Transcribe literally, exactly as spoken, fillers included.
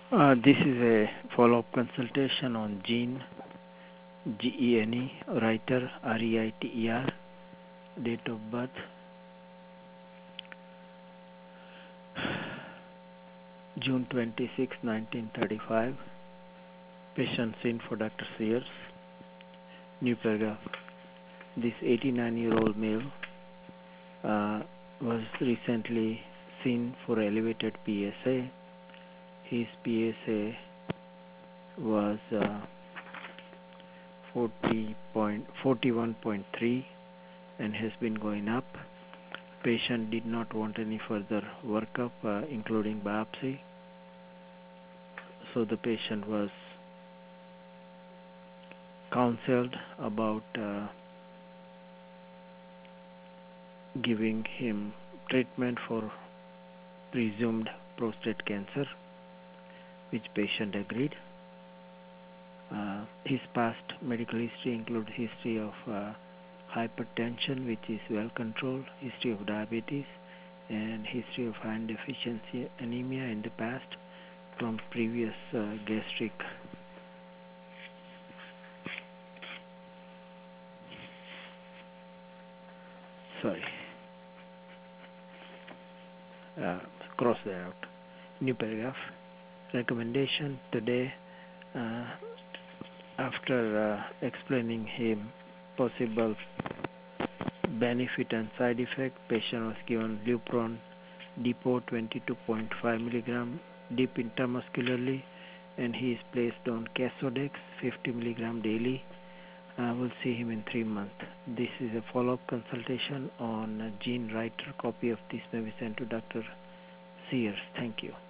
Uh, this is a follow-up consultation on Gene, G E N E, writer, R E I T E R, date of birth, June twenty-sixth, nineteen thirty-five, patient seen for Doctor Sears. New paragraph. This eighty-nine-year-old male uh, was recently seen for elevated P S A. His P S A was uh, forty-one point three and has been going up. Patient did not want any further workup, uh, including biopsy. So the patient was counseled about uh, giving him treatment for presumed prostate cancer, which patient agreed. Uh, his past medical history includes history of uh, hypertension, which is well controlled, history of diabetes, and history of iron deficiency anemia in the past from previous uh, gastric sorry uh, cross that out. New paragraph. Recommendation today, uh, after uh, explaining him possible benefit and side effect, patient was given Lupron depot twenty-two point five milligram deep intramuscularly, and he is placed on Casodex fifty milligram daily. Uh, we'll see him in three months. This is a follow-up consultation on uh, Gene Writer. Copy of this may be sent to Doctor Sears. Thank you.